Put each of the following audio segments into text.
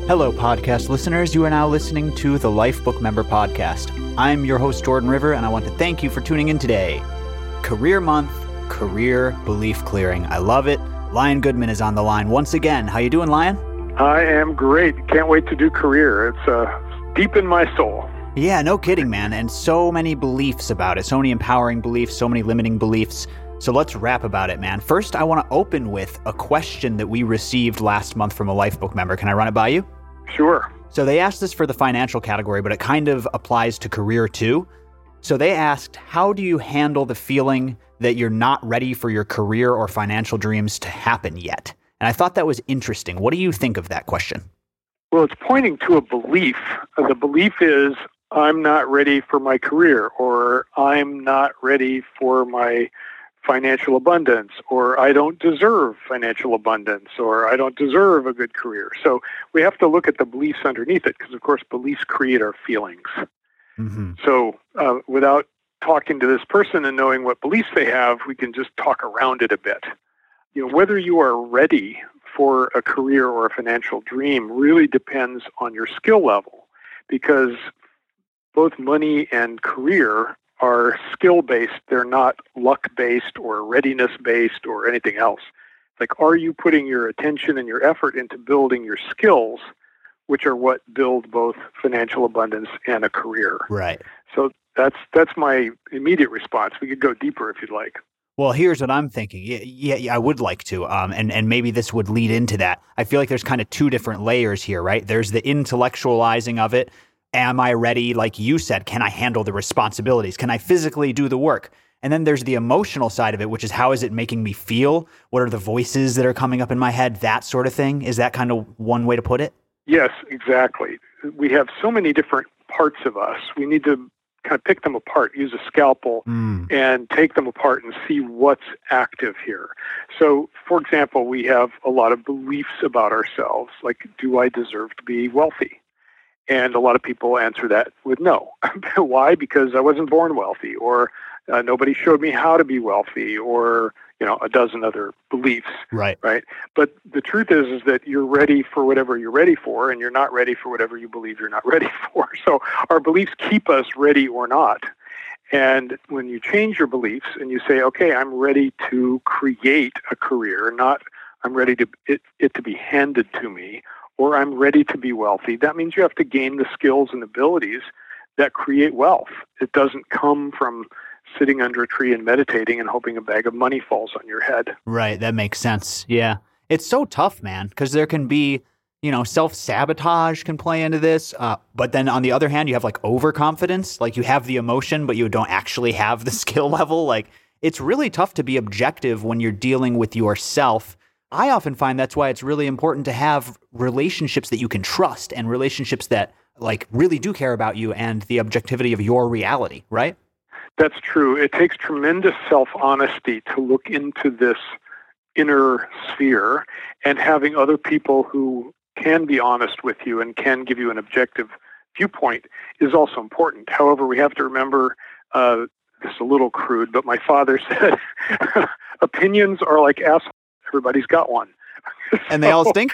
Hello, podcast listeners. You are now listening to the Lifebook Member Podcast. I'm your host, Jordan River, and I want to thank you for tuning in today. Career Month, career belief clearing. I love it. Lion Goodman is on the line once again. How you doing, Lion? I am great. Can't wait to do career. It's deep in my soul. Yeah, no kidding, man. And so many beliefs about it. So many empowering beliefs, so many limiting beliefs. So let's rap about it, man. First, I want to open with a question that we received last month from a Lifebook member. Can I run it by you? Sure. So they asked this for the financial category, but it kind of applies to career too. So they asked, how do you handle the feeling that you're not ready for your career or financial dreams to happen yet? And I thought that was interesting. What do you think of that question? Well, it's pointing to a belief. The belief is, I'm not ready for my career, or I'm not ready for my financial abundance, or I don't deserve financial abundance, or I don't deserve a good career. So we have to look at the beliefs underneath it, because of course beliefs create our feelings. Mm-hmm. So without talking to this person and knowing what beliefs they have, we can just talk around it a bit. You know, whether you are ready for a career or a financial dream really depends on your skill level, because both money and career are skill-based. They're not luck-based or readiness-based or anything else. Like, are you putting your attention and your effort into building your skills, which are what build both financial abundance and a career? Right. So that's my immediate response. We could go deeper if you'd like. Well, here's what I'm thinking. Yeah, I would like to. And maybe this would lead into that. I feel like there's kind of two different layers here, right? There's the intellectualizing of it. Am I ready? Like you said, can I handle the responsibilities? Can I physically do the work? And then there's the emotional side of it, which is how is it making me feel? What are the voices that are coming up in my head? That sort of thing. Is that kind of one way to put it? Yes, exactly. We have so many different parts of us. We need to kind of pick them apart, use a scalpel and take them apart and see what's active here. So, for example, we have a lot of beliefs about ourselves, like, do I deserve to be wealthy? And a lot of people answer that with no. Why? Because I wasn't born wealthy, or nobody showed me how to be wealthy, or a dozen other beliefs. Right. But the truth is that you're ready for whatever you're ready for, and you're not ready for whatever you believe you're not ready for. So our beliefs keep us ready or not. And when you change your beliefs and you say, okay, I'm ready to create a career, not I'm ready to it to be handed to me, or I'm ready to be wealthy, that means you have to gain the skills and abilities that create wealth. It doesn't come from sitting under a tree and meditating and hoping a bag of money falls on your head. Right. That makes sense. Yeah. It's so tough, man, because there can be, self-sabotage can play into this. But then on the other hand, you have like overconfidence, like you have the emotion, but you don't actually have the skill level. Like it's really tough to be objective when you're dealing with yourself. I often find that's why it's really important to have relationships that you can trust and relationships that like really do care about you and the objectivity of your reality, right? That's true. It takes tremendous self-honesty to look into this inner sphere, and having other people who can be honest with you and can give you an objective viewpoint is also important. However, we have to remember, this is a little crude, but my father said, opinions are like assholes. Everybody's got one. And they all stink?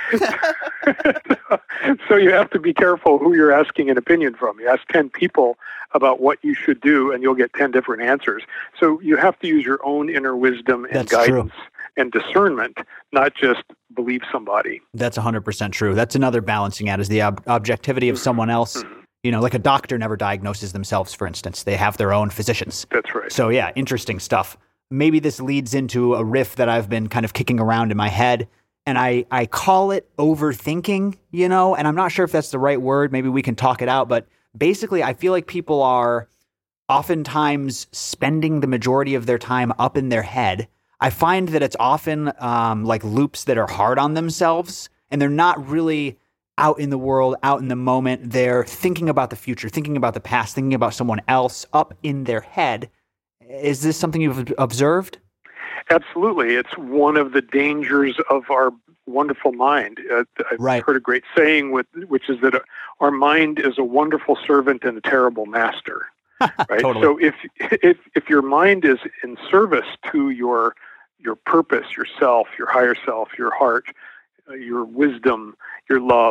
So you have to be careful who you're asking an opinion from. You ask 10 people about what you should do, and you'll get 10 different answers. So you have to use your own inner wisdom and That's guidance true. And discernment, not just believe somebody. That's 100% true. That's another balancing act is the objectivity of someone else. Like a doctor never diagnoses themselves, for instance. They have their own physicians. That's right. So yeah, interesting stuff. Maybe this leads into a riff that I've been kind of kicking around in my head, and I call it overthinking, and I'm not sure if that's the right word. Maybe we can talk it out, but basically I feel like people are oftentimes spending the majority of their time up in their head. I find that it's often like loops that are hard on themselves, and they're not really out in the world, out in the moment. They're thinking about the future, thinking about the past, thinking about someone else up in their head. Is this something you've observed? Absolutely. It's one of the dangers of our wonderful mind. I've heard a great saying, which is that our mind is a wonderful servant and a terrible master. Right. Totally. So if your mind is in service to your purpose, yourself, your higher self, your heart, your wisdom, your love,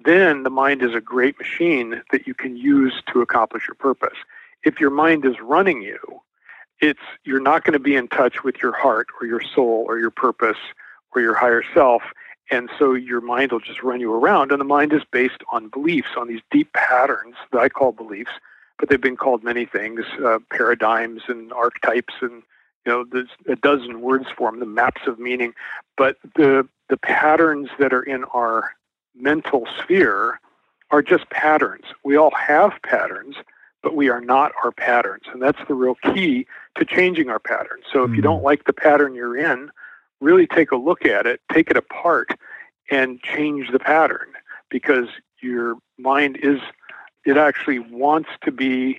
then the mind is a great machine that you can use to accomplish your purpose. If your mind is running you, you're not going to be in touch with your heart or your soul or your purpose or your higher self. And so your mind will just run you around. And the mind is based on beliefs, on these deep patterns that I call beliefs, but they've been called many things, paradigms and archetypes, and there's a dozen words for them, the maps of meaning. But the patterns that are in our mental sphere are just patterns. We all have patterns, but we are not our patterns. And that's the real key to changing our patterns. So if you don't like the pattern you're in, really take a look at it, take it apart, and change the pattern, because your mind it actually wants to be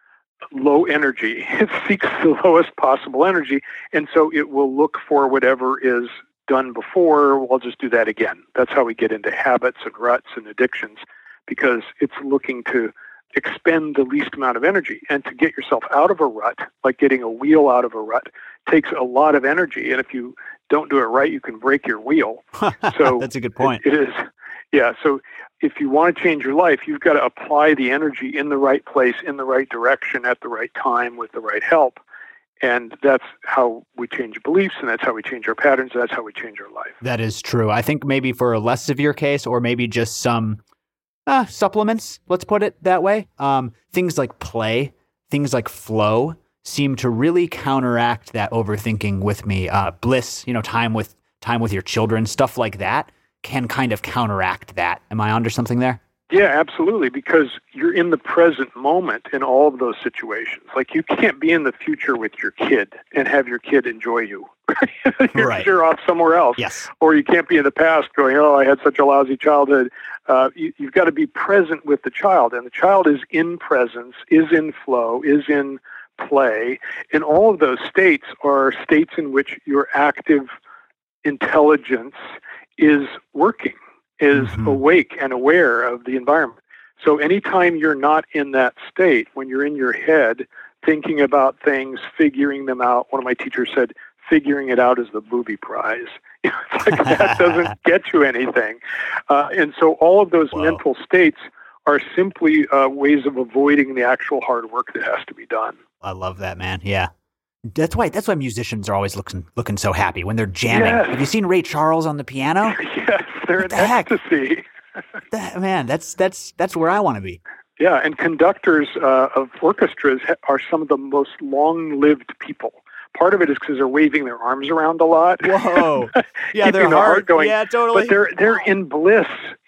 low energy. It seeks the lowest possible energy, and so it will look for whatever is done before. We'll just do that again. That's how we get into habits and ruts and addictions, because it's looking to expend the least amount of energy. And to get yourself out of a rut, like getting a wheel out of a rut, takes a lot of energy. And if you don't do it right, you can break your wheel. So that's a good point. It is. Yeah. So if you want to change your life, you've got to apply the energy in the right place, in the right direction, at the right time, with the right help. And that's how we change beliefs, and that's how we change our patterns, and that's how we change our life. That is true. I think maybe for a less severe case, or maybe just some supplements, let's put it that way. Things like play, things like flow seem to really counteract that overthinking with me. Bliss, time with your children, stuff like that can kind of counteract that. Am I onto something there? Yeah, absolutely, because you're in the present moment in all of those situations. Like, you can't be in the future with your kid and have your kid enjoy you. You're off somewhere else. Yes. Or you can't be in the past going, oh, I had such a lousy childhood. You've got to be present with the child, and the child is in presence, is in flow, is in play. And all of those states are states in which your active intelligence is working, is awake and aware of the environment. So anytime you're not in that state, when you're in your head thinking about things, figuring them out, one of my teachers said, figuring it out is the booby prize. It's like that doesn't get you anything. And so all of those mental states are simply ways of avoiding the actual hard work that has to be done. I love that, man. Yeah. That's why musicians are always looking so happy when they're jamming. Yes. Have you seen Ray Charles on the piano? Yes, they're in ecstasy. Man, that's where I want to be. Yeah, and conductors of orchestras are some of the most long-lived people. Part of it is because they're waving their arms around a lot. Whoa! Yeah, keeping their heart going. Yeah, totally. But they're in bliss.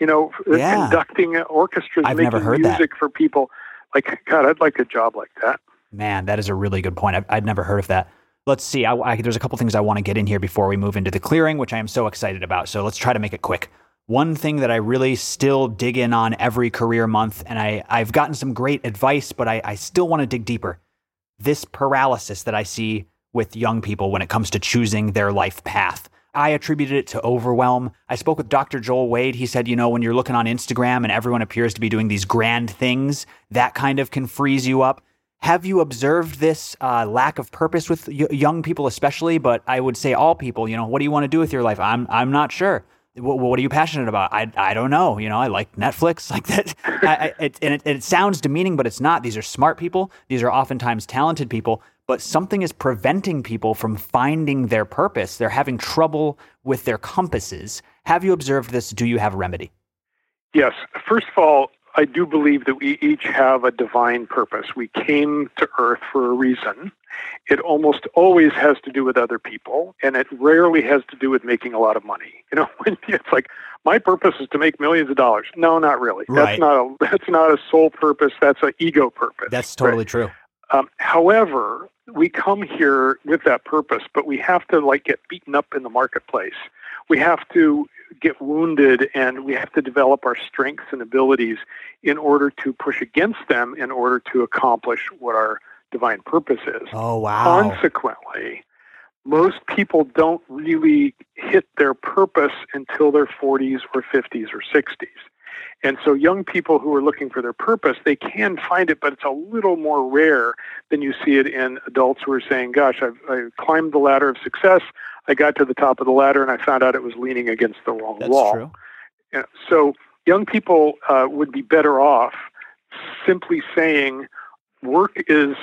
Conducting orchestras, I've making never heard music for people. Like, God, I'd like a job like that. Man, that is a really good point. I'd never heard of that. Let's see. There's a couple things I want to get in here before we move into the clearing, which I am so excited about. So let's try to make it quick. One thing that I really still dig in on every career month, and I've gotten some great advice, but I still want to dig deeper. This paralysis that I see with young people when it comes to choosing their life path. I attributed it to overwhelm. I spoke with Dr. Joel Wade. He said, when you're looking on Instagram and everyone appears to be doing these grand things, that kind of can freeze you up. Have you observed this lack of purpose with young people especially, but I would say all people, what do you want to do with your life? I'm not sure. What are you passionate about? I don't know. I like Netflix, like that. It sounds demeaning, but it's not. These are smart people. These are oftentimes talented people, but something is preventing people from finding their purpose. They're having trouble with their compasses. Have you observed this? Do you have a remedy? Yes. First of all, I do believe that we each have a divine purpose. We came to Earth for a reason. It almost always has to do with other people, and it rarely has to do with making a lot of money. It's like, my purpose is to make millions of dollars. No, not really. Right. That's not a soul purpose. That's an ego purpose. That's totally true. However, we come here with that purpose, but we have to get beaten up in the marketplace. We have to get wounded, and we have to develop our strengths and abilities in order to push against them, in order to accomplish what our divine purpose is. Oh, wow. Consequently, most people don't really hit their purpose until their 40s or 50s or 60s. And so young people who are looking for their purpose, they can find it, but it's a little more rare than you see it in adults who are saying, gosh, I climbed the ladder of success. I got to the top of the ladder and I found out it was leaning against the wrong wall. That's true. So young people would be better off simply saying work is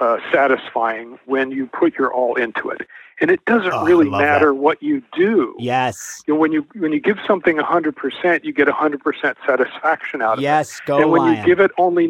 satisfying when you put your all into it. And it doesn't really matter what you do. Yes. When you give something 100%, you get 100% satisfaction out of it. Yes, go And when Lion. you give it only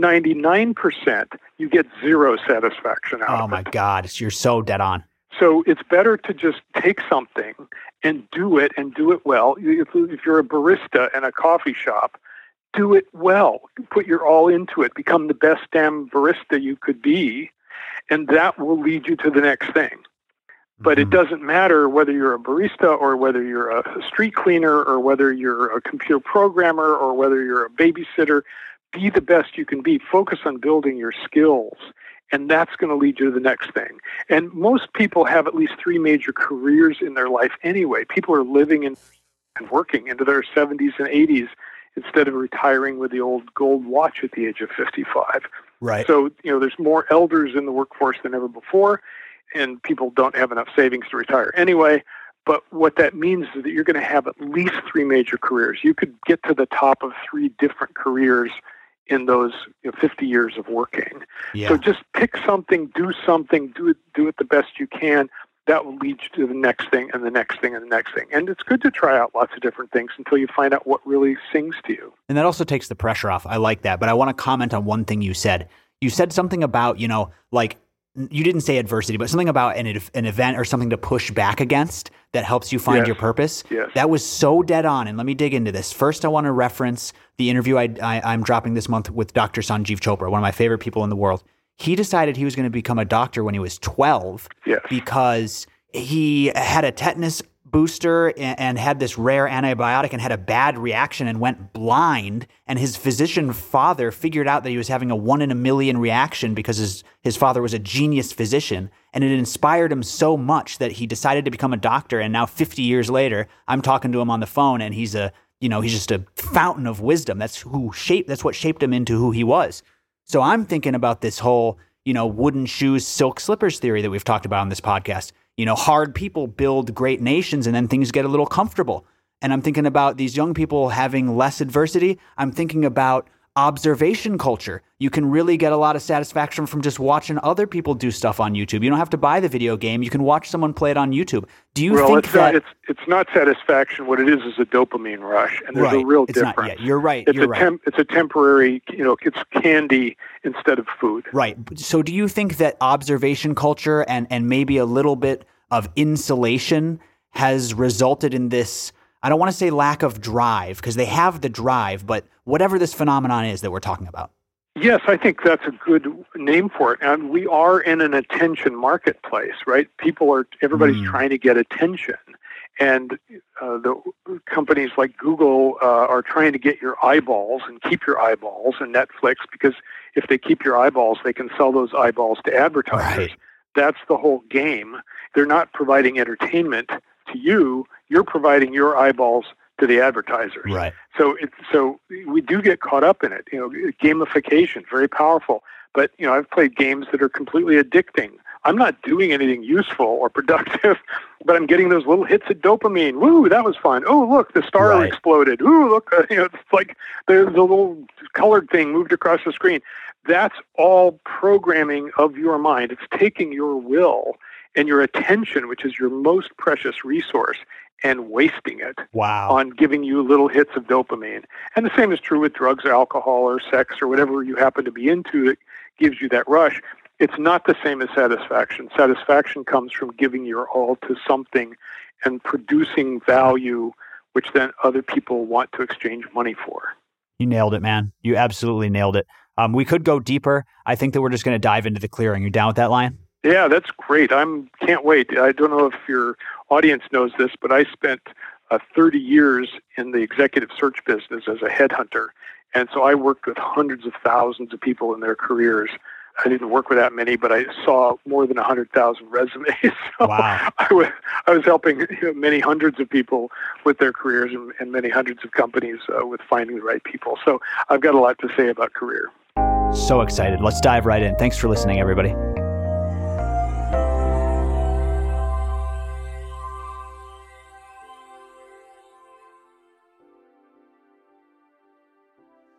99%, you get zero satisfaction out of it. Oh my God, you're so dead on. So it's better to just take something and do it well. If you're a barista in a coffee shop, do it well. Put your all into it. Become the best damn barista you could be, and that will lead you to the next thing. But it doesn't matter whether you're a barista or whether you're a street cleaner or whether you're a computer programmer or whether you're a babysitter. Be the best you can be. Focus on building your skills, and that's going to lead you to the next thing. And most people have at least 3 major careers in their life anyway. People are living and working into their 70s and 80s instead of retiring with the old gold watch at the age of 55. Right. So, there's more elders in the workforce than ever before, and people don't have enough savings to retire anyway. But what that means is that you're going to have at least 3 major careers. You could get to the top of 3 different careers in those 50 years of working. Yeah. So just pick something, do it the best you can. That will lead you to the next thing and the next thing and the next thing. And it's good to try out lots of different things until you find out what really sings to you. And that also takes the pressure off. I like that. But I want to comment on one thing you said. You said something about, like, you didn't say adversity, but something about an event or something to push back against that helps you find your purpose. Yes. That was so dead on. And let me dig into this. First, I want to reference the interview I'm dropping this month with Dr. Sanjeev Chopra, one of my favorite people in the world. He decided he was going to become a doctor when he was 12 because he had a tetanus booster and had this rare antibiotic and had a bad reaction and went blind. And his physician father figured out that he was having a 1 in a million reaction because his father was a genius physician. And it inspired him so much that he decided to become a doctor. And now 50 years later, I'm talking to him on the phone and he's just a fountain of wisdom. That's what shaped him into who he was. So I'm thinking about this whole, wooden shoes, silk slippers theory that we've talked about on this podcast. Hard people build great nations and then things get a little comfortable. And I'm thinking about these young people having less adversity. I'm thinking about observation culture. You can really get a lot of satisfaction from just watching other people do stuff on YouTube. You don't have to buy the video game. You can watch someone play it on YouTube. Do you think that... It's not satisfaction. What it is a dopamine rush. And there's a real difference. You're right. It's a temporary, it's candy instead of food. Right. So do you think that observation culture and maybe a little bit of insulation has resulted in this, I don't want to say lack of drive, because they have the drive, but whatever this phenomenon is that we're talking about? Yes, I think that's a good name for it. And we are in an attention marketplace, right? Everybody's trying to get attention. And the companies like Google are trying to get your eyeballs and keep your eyeballs, and Netflix, because if they keep your eyeballs, they can sell those eyeballs to advertisers. Right. That's the whole game. They're not providing entertainment to you. You're providing your eyeballs to the advertisers. Right. So we do get caught up in it. Gamification, very powerful. But I've played games that are completely addicting. I'm not doing anything useful or productive, but I'm getting those little hits of dopamine. Woo, that was fun. Oh, look, the star exploded. Ooh, look, it's like the little colored thing moved across the screen. That's all programming of your mind. It's taking your will and your attention, which is your most precious resource, and wasting it on giving you little hits of dopamine. And the same is true with drugs or alcohol or sex or whatever you happen to be into that gives you that rush. It's not the same as satisfaction. Satisfaction comes from giving your all to something and producing value, which then other people want to exchange money for. You nailed it, man. You absolutely nailed it. We could go deeper. I think that we're just going to dive into the clearing. You down with that, Lion? Yeah, that's great. Can't wait. I don't know if your audience knows this, but I spent 30 years in the executive search business as a headhunter. And so I worked with hundreds of thousands of people in their careers. I didn't work with that many, but I saw more than 100,000 resumes. So wow. I was helping many hundreds of people with their careers and many hundreds of companies with finding the right people. So I've got a lot to say about career. So excited. Let's dive right in. Thanks for listening, everybody.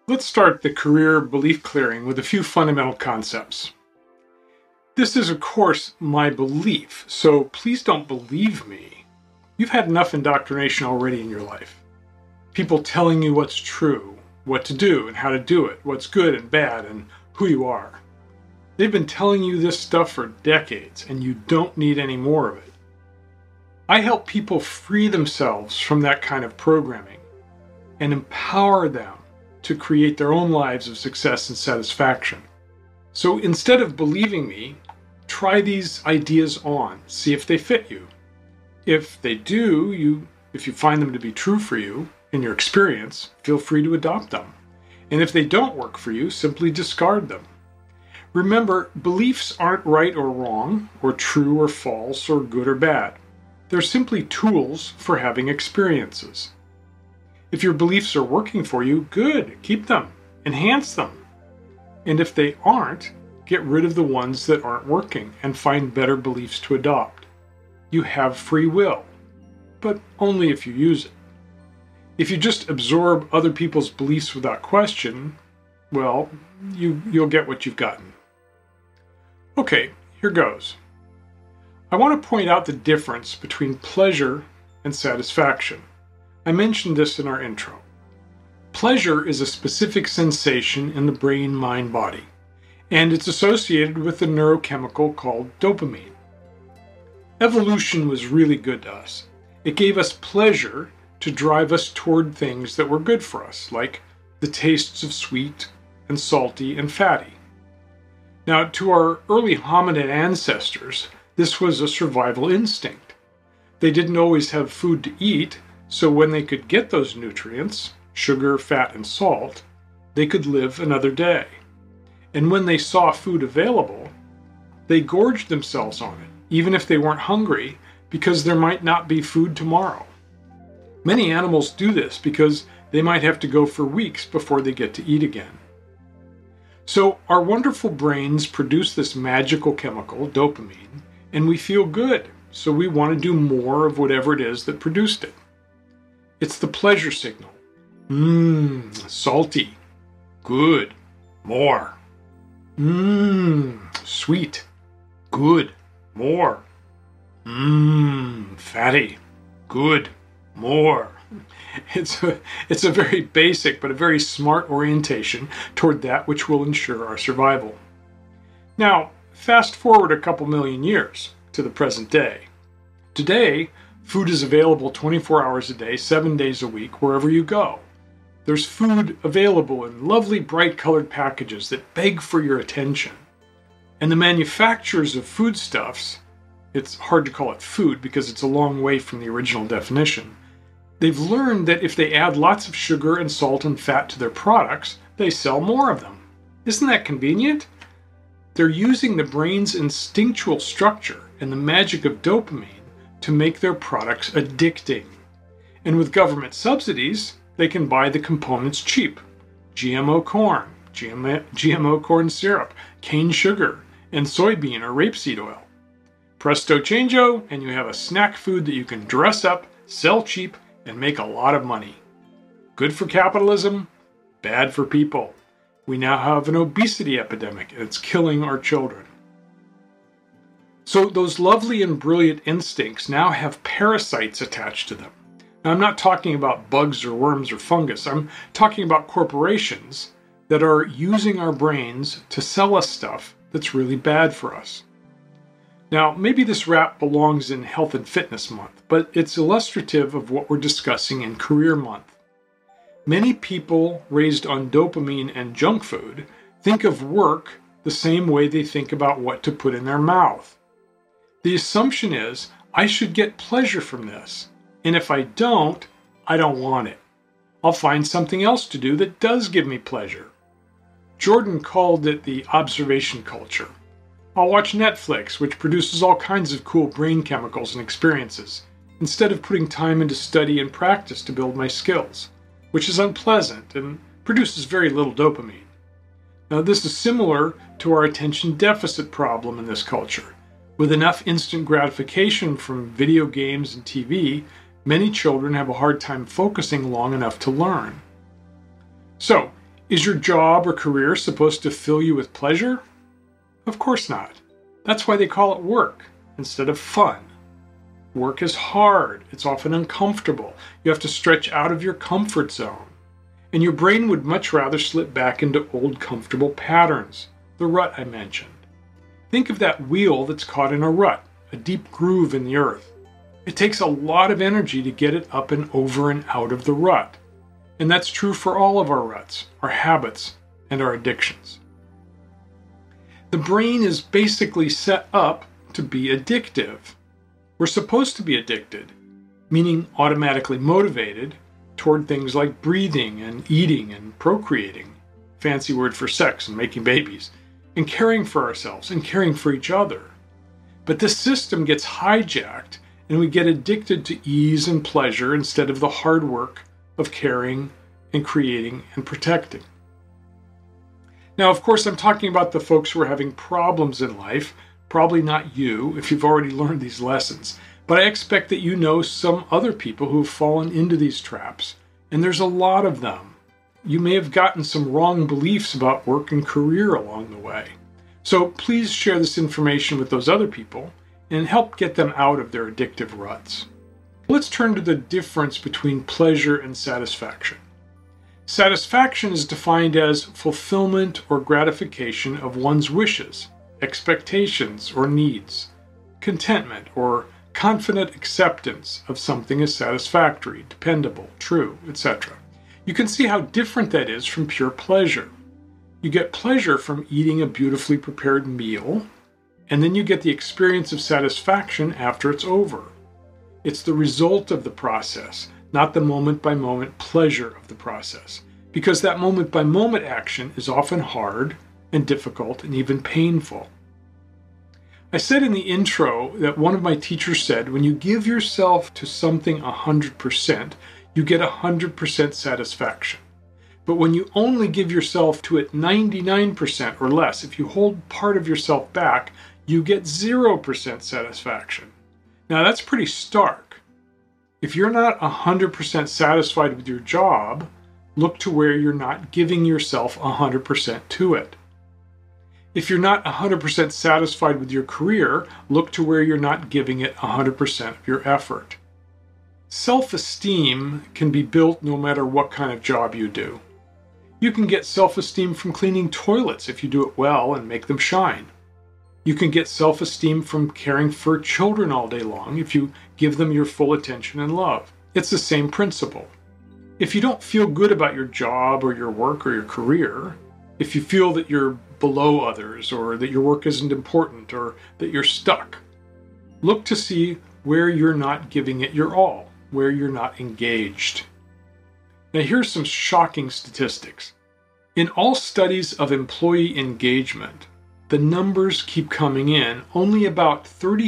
Let's start the career belief clearing with a few fundamental concepts. This is, of course, my belief, so please don't believe me. You've had enough indoctrination already in your life. People telling you what's true, what to do and how to do it, what's good and bad, and who you are. They've been telling you this stuff for decades, and you don't need any more of it. I help people free themselves from that kind of programming and empower them to create their own lives of success and satisfaction. So instead of believing me, try these ideas on, see if they fit you. If they do, if you find them to be true for you in your experience, feel free to adopt them. And if they don't work for you, simply discard them. Remember, beliefs aren't right or wrong, or true or false, or good or bad. They're simply tools for having experiences. If your beliefs are working for you, good, keep them, enhance them. And if they aren't, get rid of the ones that aren't working and find better beliefs to adopt. You have free will, but only if you use it. If you just absorb other people's beliefs without question, well, you'll get what you've gotten. Okay, here goes. I want to point out the difference between pleasure and satisfaction. I mentioned this in our intro. Pleasure is a specific sensation in the brain, mind, body, and it's associated with a neurochemical called dopamine. Evolution was really good to us. It gave us pleasure to drive us toward things that were good for us, like the tastes of sweet and salty and fatty. Now, to our early hominid ancestors, this was a survival instinct. They didn't always have food to eat, so when they could get those nutrients, sugar, fat, and salt, they could live another day. And when they saw food available, they gorged themselves on it, even if they weren't hungry, because there might not be food tomorrow. Many animals do this because they might have to go for weeks before they get to eat again. So our wonderful brains produce this magical chemical, dopamine, and we feel good, so we want to do more of whatever it is that produced it. It's the pleasure signal. Salty. Good. More. Sweet. Good. More. Fatty. Good. More. It's a very basic but a very smart orientation toward that which will ensure our survival. Now, fast forward a couple million years to the present day. Today, food is available 24 hours a day, 7 days a week, wherever you go. There's food available in lovely bright colored packages that beg for your attention. And the manufacturers of foodstuffs, it's hard to call it food because it's a long way from the original definition, they've learned that if they add lots of sugar and salt and fat to their products, they sell more of them. Isn't that convenient? They're using the brain's instinctual structure and the magic of dopamine to make their products addicting. And with government subsidies, they can buy the components cheap. GMO corn, GMO corn syrup, cane sugar, and soybean or rapeseed oil. Presto changeo, and you have a snack food that you can dress up, sell cheap, and make a lot of money. Good for capitalism, bad for people. We now have an obesity epidemic, and it's killing our children. So those lovely and brilliant instincts now have parasites attached to them. Now, I'm not talking about bugs or worms or fungus. I'm talking about corporations that are using our brains to sell us stuff that's really bad for us. Now, maybe this rap belongs in Health and Fitness Month, but it's illustrative of what we're discussing in Career Month. Many people raised on dopamine and junk food think of work the same way they think about what to put in their mouth. The assumption is, I should get pleasure from this, and if I don't want it. I'll find something else to do that does give me pleasure. Jordan called it the observation culture. I'll watch Netflix, which produces all kinds of cool brain chemicals and experiences, instead of putting time into study and practice to build my skills, which is unpleasant and produces very little dopamine. Now, this is similar to our attention deficit problem in this culture. With enough instant gratification from video games and TV, many children have a hard time focusing long enough to learn. So, Is your job or career supposed to fill you with pleasure? Of course not. That's why they call it work instead of fun. Work is hard. It's often uncomfortable. You have to stretch out of your comfort zone. And your brain would much rather slip back into old comfortable patterns, the rut I mentioned. Think of that wheel that's caught in a rut, a deep groove in the earth. It takes a lot of energy to get it up and over and out of the rut. And that's true for all of our ruts, our habits, and our addictions. The brain is basically set up to be addictive. We're supposed to be addicted, meaning automatically motivated toward things like breathing and eating and procreating, fancy word for sex and making babies, and caring for ourselves and caring for each other. But this system gets hijacked and we get addicted to ease and pleasure instead of the hard work of caring and creating and protecting. Now, of course, I'm talking about the folks who are having problems in life, probably not you if you've already learned these lessons, but I expect that you know some other people who have fallen into these traps, and there's a lot of them. You may have gotten some wrong beliefs about work and career along the way. So please share this information with those other people and help get them out of their addictive ruts. Let's turn to the difference between pleasure and satisfaction. Satisfaction is defined as fulfillment or gratification of one's wishes, expectations, or needs. Contentment or confident acceptance of something as satisfactory, dependable, true, etc. You can see how different that is from pure pleasure. You get pleasure from eating a beautifully prepared meal, and then you get the experience of satisfaction after it's over. It's the result of the process, not the moment-by-moment pleasure of the process, because that moment-by-moment action is often hard and difficult and even painful. I said in the intro that one of my teachers said, when you give yourself to something 100%, you get 100% satisfaction. But when you only give yourself to it 99% or less, if you hold part of yourself back, you get 0% satisfaction. Now that's pretty stark. If you're not 100% satisfied with your job, look to where you're not giving yourself 100% to it. If you're not 100% satisfied with your career, look to where you're not giving it 100% of your effort. Self-esteem can be built no matter what kind of job you do. You can get self-esteem from cleaning toilets if you do it well and make them shine. You can get self-esteem from caring for children all day long if you give them your full attention and love. It's the same principle. If you don't feel good about your job or your work or your career, if you feel that you're below others or that your work isn't important or that you're stuck, look to see where you're not giving it your all, where you're not engaged. Now here's some shocking statistics. In all studies of employee engagement, the numbers keep coming in. Only about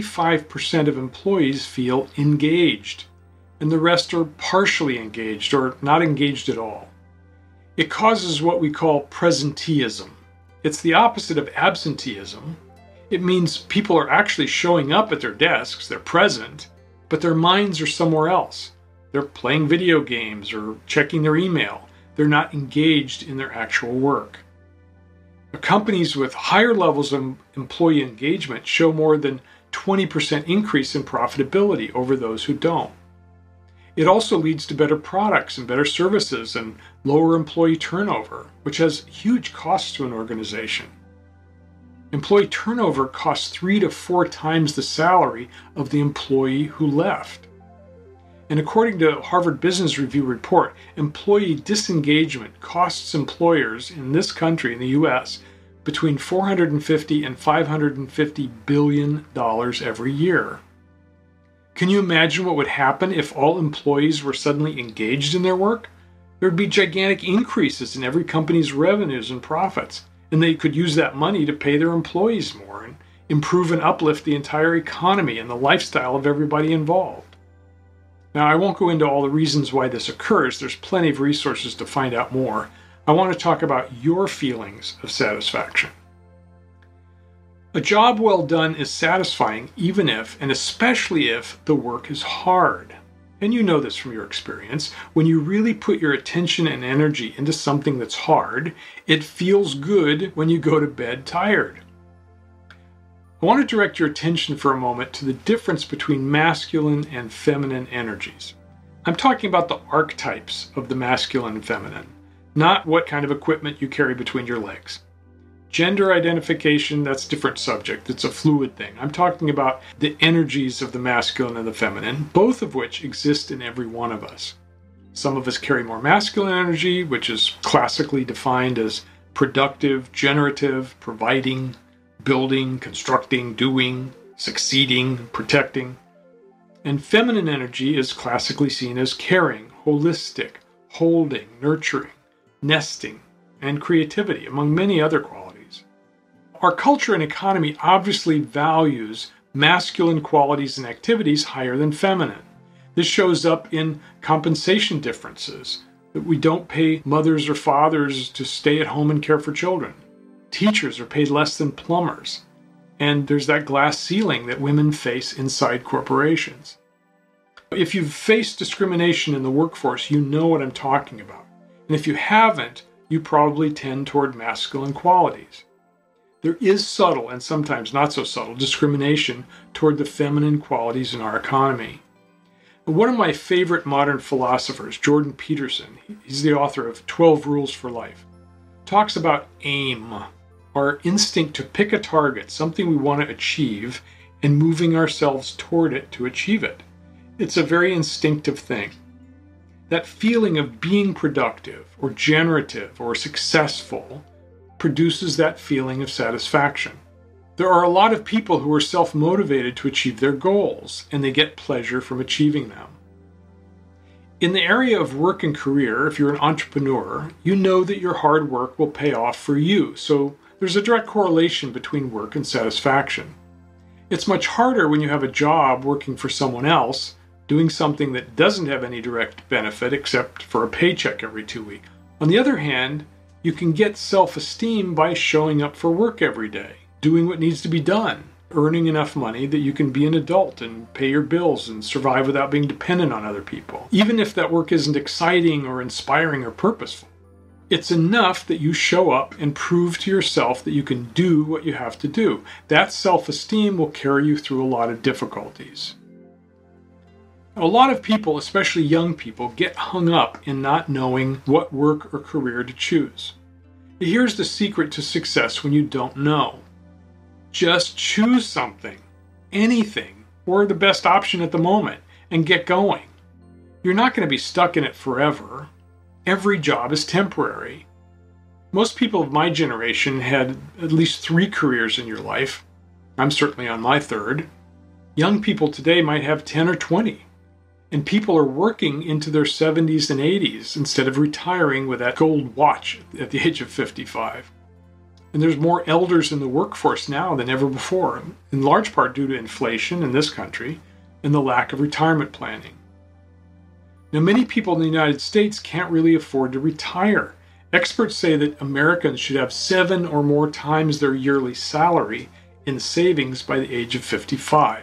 35% of employees feel engaged, and the rest are partially engaged or not engaged at all. It causes what we call presenteeism. It's the opposite of absenteeism. It means people are actually showing up at their desks, they're present, but their minds are somewhere else. They're playing video games or checking their email. They're not engaged in their actual work. Companies with higher levels of employee engagement show more than 20% increase in profitability over those who don't. It also leads to better products and better services and lower employee turnover, which has huge costs to an organization. Employee turnover costs 3 to 4 times the salary of the employee who left. And according to Harvard Business Review report, employee disengagement costs employers in this country, in the US, between $450 and $550 billion every year. Can you imagine what would happen if all employees were suddenly engaged in their work? There would be gigantic increases in every company's revenues and profits, and they could use that money to pay their employees more and improve and uplift the entire economy and the lifestyle of everybody involved. Now, I won't go into all the reasons why this occurs. There's plenty of resources to find out more. I want to talk about your feelings of satisfaction. A job well done is satisfying even if, and especially if, the work is hard. And you know this from your experience. When you really put your attention and energy into something that's hard, it feels good when you go to bed tired. I want to direct your attention for a moment to the difference between masculine and feminine energies. I'm talking about the archetypes of the masculine and feminine, not what kind of equipment you carry between your legs. Gender identification, that's a different subject. It's a fluid thing. I'm talking about the energies of the masculine and the feminine, both of which exist in every one of us. Some of us carry more masculine energy, which is classically defined as productive, generative, providing, building, constructing, doing, succeeding, protecting. And feminine energy is classically seen as caring, holistic, holding, nurturing, nesting, and creativity, among many other qualities. Our culture and economy obviously values masculine qualities and activities higher than feminine. This shows up in compensation differences, that we don't pay mothers or fathers to stay at home and care for children. Teachers are paid less than plumbers. And there's that glass ceiling that women face inside corporations. If you've faced discrimination in the workforce, you know what I'm talking about. And if you haven't, you probably tend toward masculine qualities. There is subtle and sometimes not so subtle discrimination toward the feminine qualities in our economy. One of my favorite modern philosophers, Jordan Peterson, he's the author of 12 Rules for Life, talks about aim, our instinct to pick a target, something we want to achieve, and moving ourselves toward it to achieve it. It's a very instinctive thing. That feeling of being productive or generative or successful produces that feeling of satisfaction. There are a lot of people who are self-motivated to achieve their goals, and they get pleasure from achieving them. In the area of work and career, if you're an entrepreneur, you know that your hard work will pay off for you, so there's a direct correlation between work and satisfaction. It's much harder when you have a job working for someone else, doing something that doesn't have any direct benefit except for a paycheck every 2 weeks. On the other hand, you can get self-esteem by showing up for work every day, doing what needs to be done, earning enough money that you can be an adult and pay your bills and survive without being dependent on other people. Even if that work isn't exciting or inspiring or purposeful, it's enough that you show up and prove to yourself that you can do what you have to do. That self-esteem will carry you through a lot of difficulties. A lot of people, especially young people, get hung up in not knowing what work or career to choose. Here's the secret to success when you don't know. Just choose something, anything, or the best option at the moment, and get going. You're not going to be stuck in it forever. Every job is temporary. Most people of my generation had at least 3 careers in your life. I'm certainly on my 3rd. Young people today might have 10 or 20. And people are working into their 70s and 80s instead of retiring with that gold watch at the age of 55. And there's more elders in the workforce now than ever before, in large part due to inflation in this country and the lack of retirement planning. Now, many people in the United States can't really afford to retire. Experts say that Americans should have 7 or more times their yearly salary in savings by the age of 55.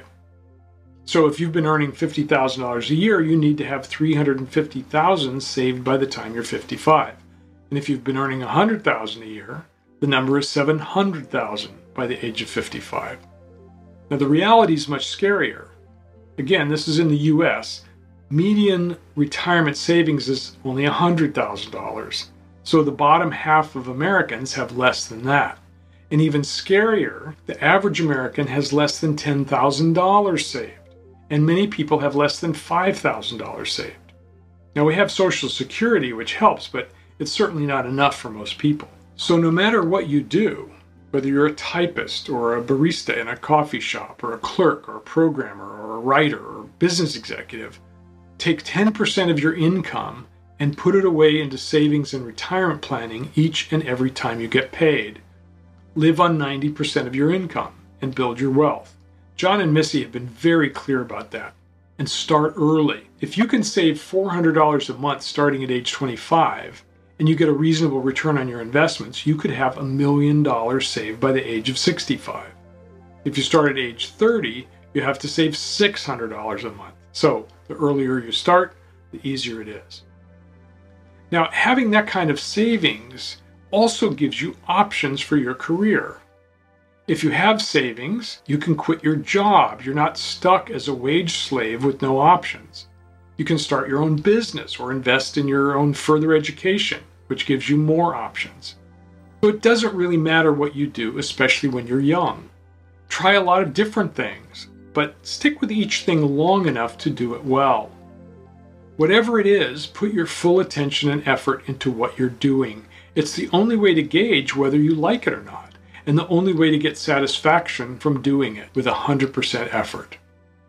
So if you've been earning $50,000 a year, you need to have $350,000 saved by the time you're 55. And if you've been earning $100,000 a year, the number is $700,000 by the age of 55. Now the reality is much scarier. Again, this is in the US. Median retirement savings is only $100,000. So the bottom half of Americans have less than that. And even scarier, the average American has less than $10,000 saved. And many people have less than $5,000 saved. Now we have Social Security, which helps, but it's certainly not enough for most people. So no matter what you do, whether you're a typist or a barista in a coffee shop or a clerk or a programmer or a writer or business executive, take 10% of your income and put it away into savings and retirement planning each and every time you get paid. Live on 90% of your income and build your wealth. John and Missy have been very clear about that. And start early. If you can save $400 a month starting at age 25, and you get a reasonable return on your investments, you could have $1 million saved by the age of 65. If you start at age 30, you have to save $600 a month. So The earlier you start, the easier it is. Now, having that kind of savings also gives you options for your career. If you have savings, you can quit your job. You're not stuck as a wage slave with no options. You can start your own business or invest in your own further education, which gives you more options. So it doesn't really matter what you do, especially when you're young. Try a lot of different things, but stick with each thing long enough to do it well. Whatever it is, put your full attention and effort into what you're doing. It's the only way to gauge whether you like it or not, and the only way to get satisfaction from doing it with 100% effort.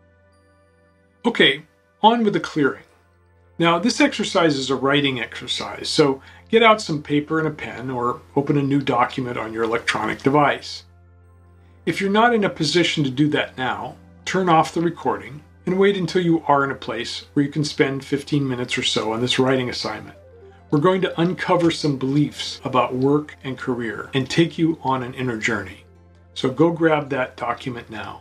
Okay, on with the clearing. Now, this exercise is a writing exercise, so get out some paper and a pen or open a new document on your electronic device. If you're not in a position to do that now, turn off the recording and wait until you are in a place where you can spend 15 minutes or so on this writing assignment. We're going to uncover some beliefs about work and career and take you on an inner journey. So go grab that document now.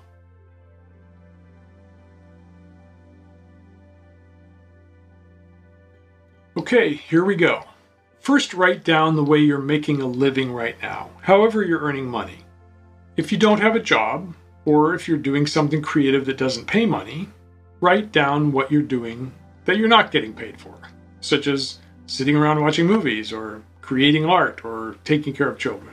Okay, here we go. First, write down the way you're making a living right now, however you're earning money. If you don't have a job, or if you're doing something creative that doesn't pay money, write down what you're doing that you're not getting paid for, such as sitting around watching movies, or creating art, or taking care of children.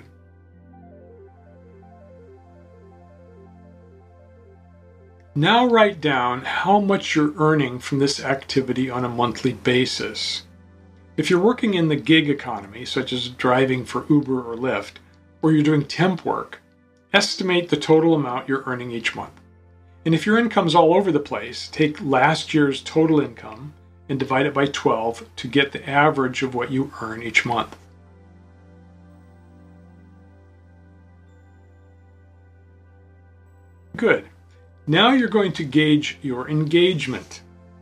Now write down how much you're earning from this activity on a monthly basis. If you're working in the gig economy, such as driving for Uber or Lyft, or you're doing temp work, estimate the total amount you're earning each month. And if your income's all over the place, take last year's total income and divide it by 12 to get the average of what you earn each month. Good. Now you're going to gauge your engagement.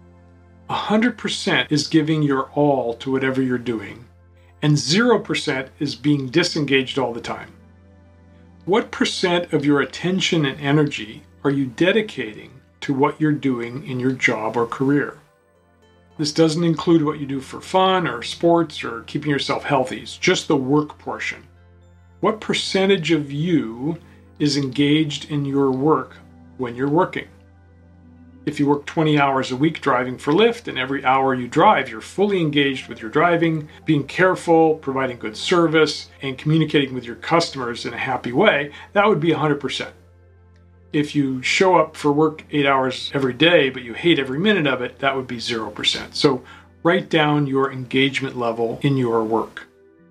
100% is giving your all to whatever you're doing, and 0% is being disengaged all the time. What percent of your attention and energy are you dedicating to what you're doing in your job or career? This doesn't include what you do for fun or sports or keeping yourself healthy. It's just the work portion. What percentage of you is engaged in your work when you're working? If you work 20 hours a week driving for Lyft, and every hour you drive, you're fully engaged with your driving, being careful, providing good service, and communicating with your customers in a happy way, that would be 100%. If you show up for work 8 hours every day, but you hate every minute of it, that would be 0%. So write down your engagement level in your work.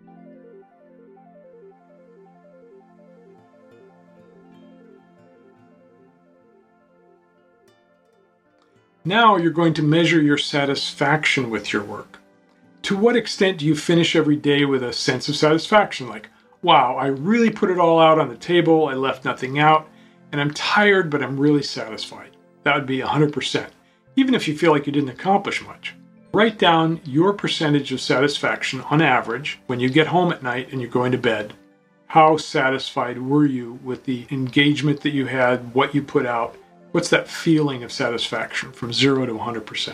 Now you're going to measure your satisfaction with your work. To what extent do you finish every day with a sense of satisfaction? Like, wow, I really put it all out on the table, I left nothing out, and I'm tired, but I'm really satisfied. That would be 100%, even if you feel like you didn't accomplish much. Write down your percentage of satisfaction on average when you get home at night and you're going to bed. How satisfied were you with the engagement that you had, what you put out? What's that feeling of satisfaction from 0 to 100%?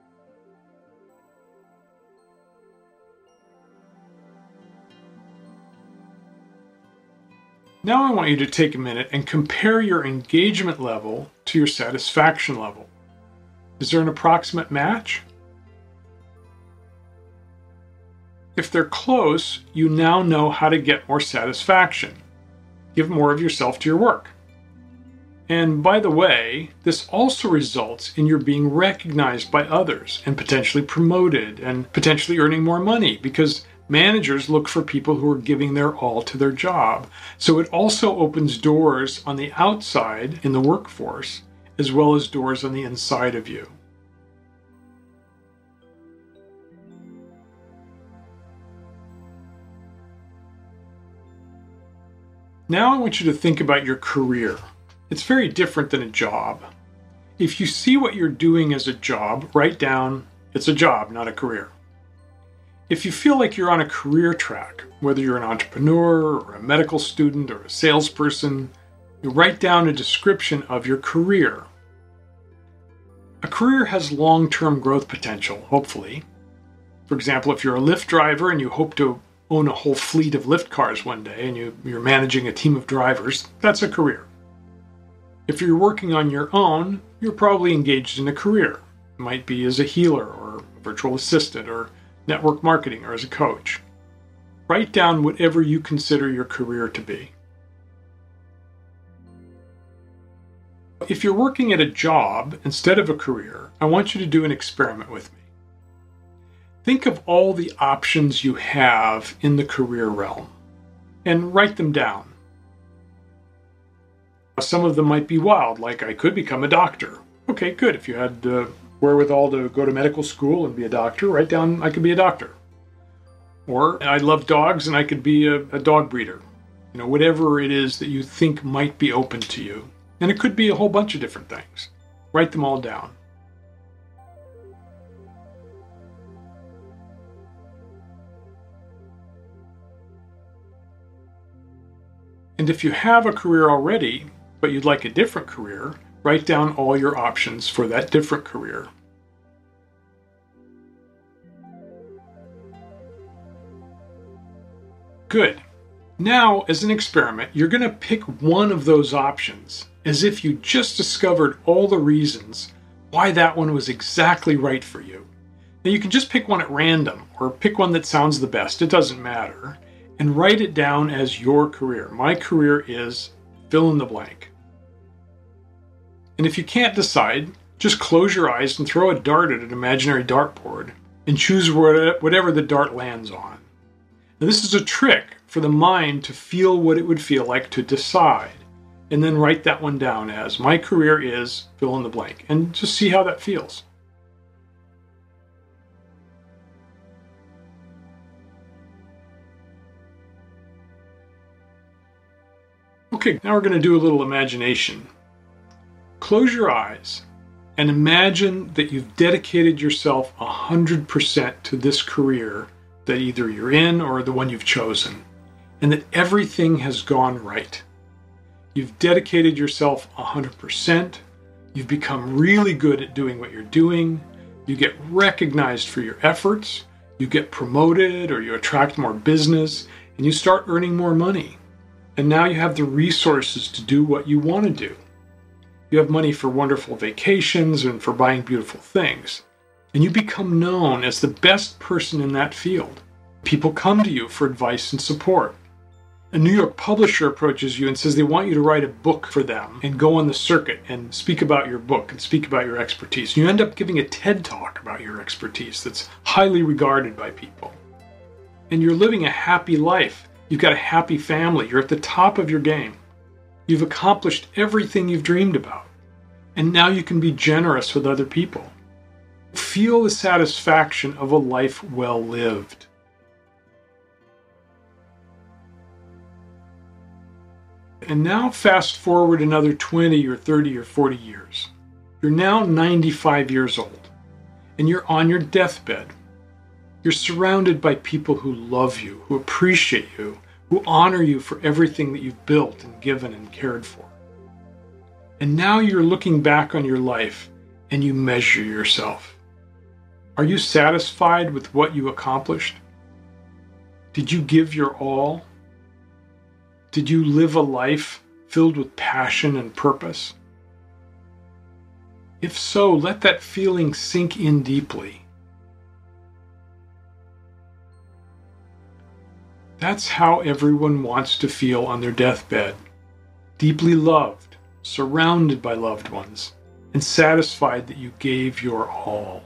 Now I want you to take a minute and compare your engagement level to your satisfaction level. Is there an approximate match? If they're close, you now know how to get more satisfaction. Give more of yourself to your work. And by the way, this also results in your being recognized by others and potentially promoted and potentially earning more money, because managers look for people who are giving their all to their job. So it also opens doors on the outside in the workforce, as well as doors on the inside of you. Now I want you to think about your career. It's very different than a job. If you see what you're doing as a job, write down, it's a job, not a career. If you feel like you're on a career track, whether you're an entrepreneur or a medical student or a salesperson, you write down a description of your career. A career has long-term growth potential, hopefully. For example, if you're a Lyft driver and you hope to own a whole fleet of Lyft cars one day and you're managing a team of drivers, that's a career. If you're working on your own, you're probably engaged in a career. It might be as a healer or a virtual assistant or network marketing or as a coach. Write down whatever you consider your career to be. If you're working at a job instead of a career, I want you to do an experiment with me. Think of all the options you have in the career realm and write them down. Some of them might be wild, like I could become a doctor. Okay, good. If you had the wherewithal to go to medical school and be a doctor, write down I could be a doctor. Or I love dogs and I could be a dog breeder. Whatever it is that you think might be open to you. And it could be a whole bunch of different things. Write them all down. And if you have a career already, but you'd like a different career, write down all your options for that different career. Good. Now, as an experiment, you're going to pick one of those options as if you just discovered all the reasons why that one was exactly right for you. Now, you can just pick one at random or pick one that sounds the best. It doesn't matter. And write it down as your career. My career is fill in the blank. And if you can't decide, just close your eyes and throw a dart at an imaginary dartboard and choose whatever the dart lands on. Now, this is a trick for the mind to feel what it would feel like to decide, and then write that one down as my career is fill in the blank, and just see how that feels. Okay, now we're going to do a little imagination. Close your eyes and imagine that you've dedicated yourself 100% to this career that either you're in or the one you've chosen, and that everything has gone right. You've dedicated yourself 100%. You've become really good at doing what you're doing. You get recognized for your efforts. You get promoted or you attract more business and you start earning more money. And now you have the resources to do what you want to do. You have money for wonderful vacations and for buying beautiful things. And you become known as the best person in that field. People come to you for advice and support. A New York publisher approaches you and says they want you to write a book for them and go on the circuit and speak about your book and speak about your expertise. And you end up giving a TED Talk about your expertise that's highly regarded by people. And you're living a happy life. You've got a happy family. You're at the top of your game. You've accomplished everything you've dreamed about. And now you can be generous with other people. Feel the satisfaction of a life well lived. And now fast forward another 20 or 30 or 40 years. You're now 95 years old, and you're on your deathbed. You're surrounded by people who love you, who appreciate you, who honor you for everything that you've built and given and cared for. And now you're looking back on your life and you measure yourself. Are you satisfied with what you accomplished? Did you give your all? Did you live a life filled with passion and purpose? If so, let that feeling sink in deeply. That's how everyone wants to feel on their deathbed. Deeply loved, surrounded by loved ones, and satisfied that you gave your all.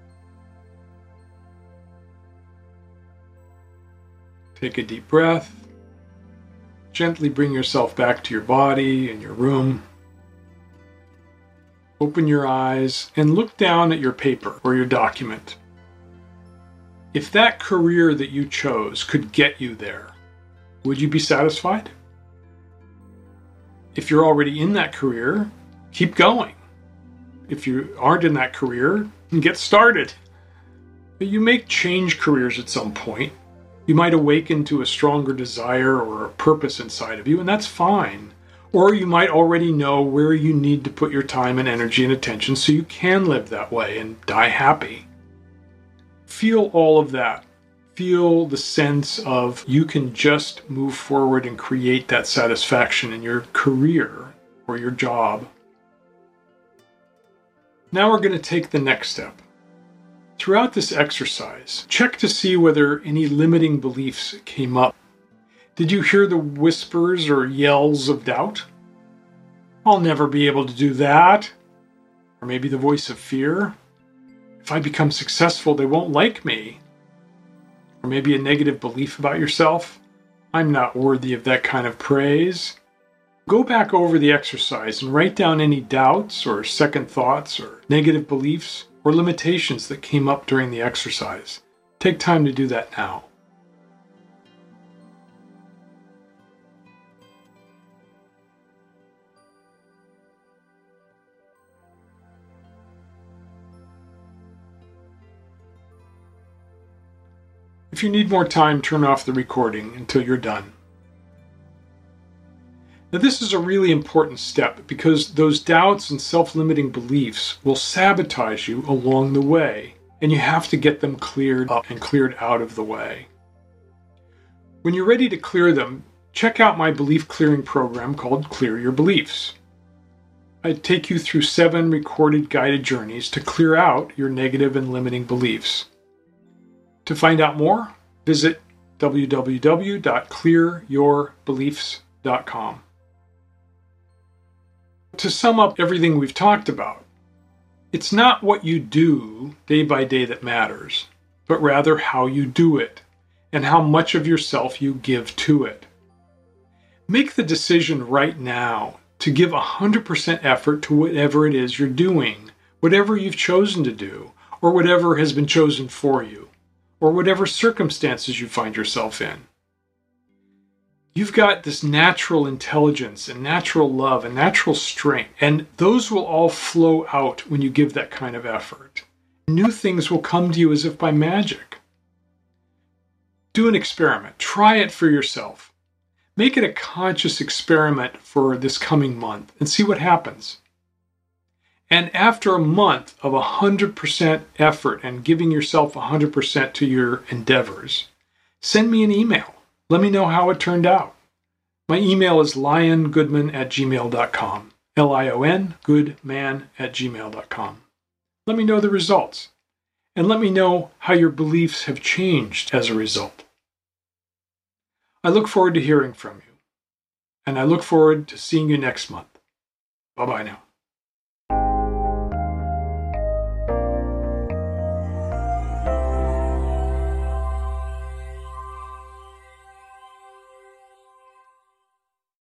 Take a deep breath. Gently bring yourself back to your body and your room. Open your eyes and look down at your paper or your document. If that career that you chose could get you there, would you be satisfied? If you're already in that career, keep going. If you aren't in that career, get started. But you may change careers at some point. You might awaken to a stronger desire or a purpose inside of you, and that's fine. Or you might already know where you need to put your time and energy and attention so you can live that way and die happy. Feel all of that. Feel the sense of you can just move forward and create that satisfaction in your career or your job. Now we're going to take the next step. Throughout this exercise, check to see whether any limiting beliefs came up. Did you hear the whispers or yells of doubt? I'll never be able to do that. Or maybe the voice of fear. If I become successful, they won't like me. Or maybe a negative belief about yourself. I'm not worthy of that kind of praise. Go back over the exercise and write down any doubts or second thoughts or negative beliefs or limitations that came up during the exercise. Take time to do that now. If you need more time, turn off the recording until you're done. Now, this is a really important step because those doubts and self-limiting beliefs will sabotage you along the way, and you have to get them cleared up and cleared out of the way. When you're ready to clear them, check out my belief clearing program called Clear Your Beliefs. I take you through 7 recorded guided journeys to clear out your negative and limiting beliefs. To find out more, visit www.clearyourbeliefs.com. To sum up everything we've talked about, it's not what you do day by day that matters, but rather how you do it and how much of yourself you give to it. Make the decision right now to give 100% effort to whatever it is you're doing, whatever you've chosen to do, or whatever has been chosen for you, or whatever circumstances you find yourself in. You've got this natural intelligence and natural love and natural strength, and those will all flow out when you give that kind of effort. New things will come to you as if by magic. Do an experiment. Try it for yourself. Make it a conscious experiment for this coming month and see what happens. And after a month of 100% effort and giving yourself 100% to your endeavors, send me an email. Let me know how it turned out. My email is liongoodman@gmail.com. LION, Let me know the results. And let me know how your beliefs have changed as a result. I look forward to hearing from you. And I look forward to seeing you next month. Bye-bye now.